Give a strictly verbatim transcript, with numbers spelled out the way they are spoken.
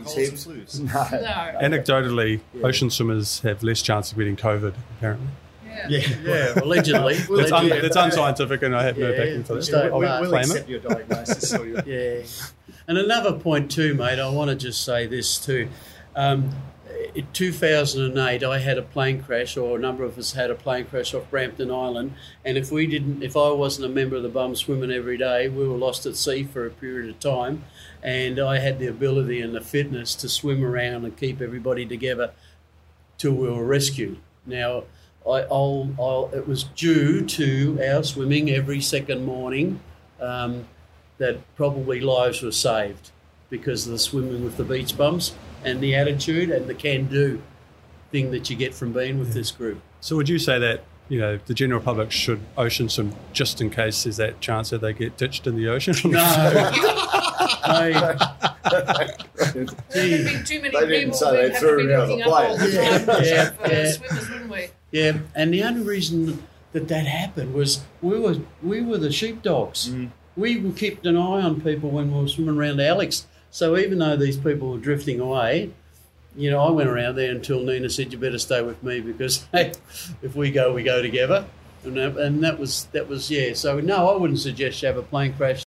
his colds hips. and flus. No. No. Anecdotally, Yeah. ocean swimmers have less chance of getting COVID, apparently. Yeah. Yeah. Yeah, allegedly. That's, allegedly. un- that's unscientific, and I have no Yeah, backing for that. stay- I'll We, I'll we'll claim accept it. your diagnosis. or your, Yeah. And another point too, mate, I want to just say this too. Um, in two thousand eight, I had a plane crash, or a number of us had a plane crash off Brampton Island. And if we didn't, if I wasn't a member of the bum swimming every day, we were lost at sea for a period of time. And I had the ability and the fitness to swim around and keep everybody together till we were rescued. Now, I, I'll, I'll, it was due to our swimming every second morning um, that probably lives were saved because of the swimming with the beach bums and the attitude and the can-do thing that you get from being with this group. So would you say that, you know, the general public should ocean swim just in case there's that chance that they get ditched in the ocean? No. no. There'd be too many They didn't people. say We'd they have threw to be it out of looking the up all the plane. time Yeah, for yeah. swimmers, wouldn't we? Yeah, and the only reason that that happened was we were we were the sheepdogs. Mm. We kept an eye on people when we were swimming around Alex. So even though these people were drifting away, you know, I went around there until Nina said, "You better stay with me because hey, if we go, we go together." And that, and that was that was yeah. So no, I wouldn't suggest you have a plane crash